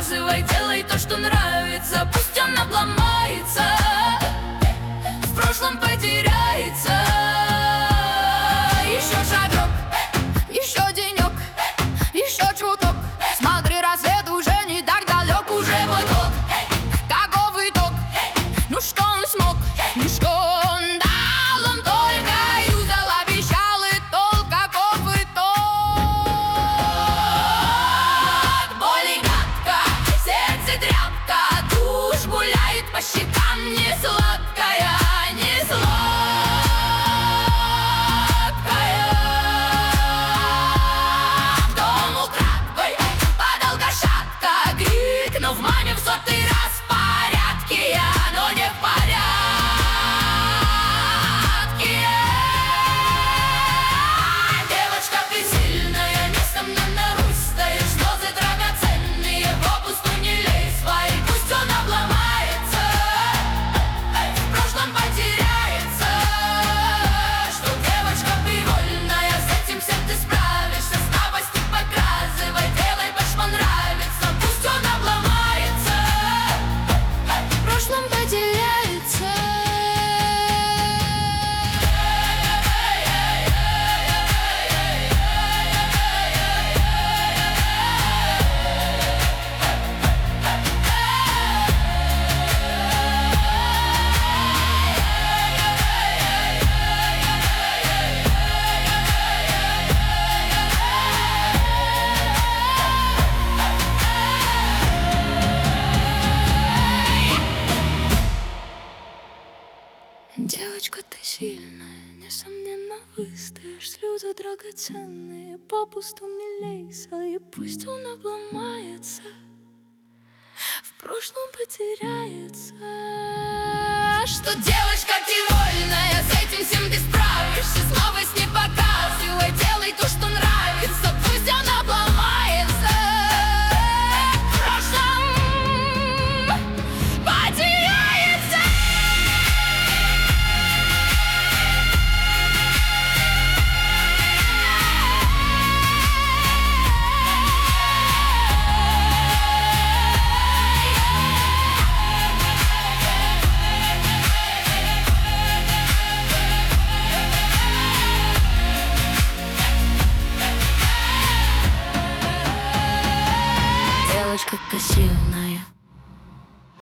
показывай, делай то, что нравится. Пусть он обломается, в прошлом потеряется. Еще шагок, еще денек, еще чуток. Смотри, рассвет уже не так далек. Уже вот-вот, каков итог? Ну что он смог, ну что он дал? Он только юзал, обещал, и толк, каков итог? Боль и гадко, сердце тряпка, душ гуляет по щекам, не сладкая, не сладкая. В дом украдкой падал кошатка, крикнув маме в 100-й раз: в порядке я, но не в порядке. Девочка, ты сильная, несомненно, Русь стоишь. Слезы драгоценные, попусту не лей свои. Пусть он обломается, в прошлом потеряется. Что девочка ты вольная, с этим всем ты справишься. Слабости показывай, делай то, что нравится. Пусть он обломается, в прошлом потеряется. Девочка, ты сильная, несомненно, выстоишь. Слезы драгоценные, попусту не лей свои. Пусть он обломается, в прошлом потеряется. Что девочка ты вольная, с этим всем ты справишься. Слабость не показывай, делай то, что нравится. Пусть он обломается, в прошлом потеряется. Девочка красивая,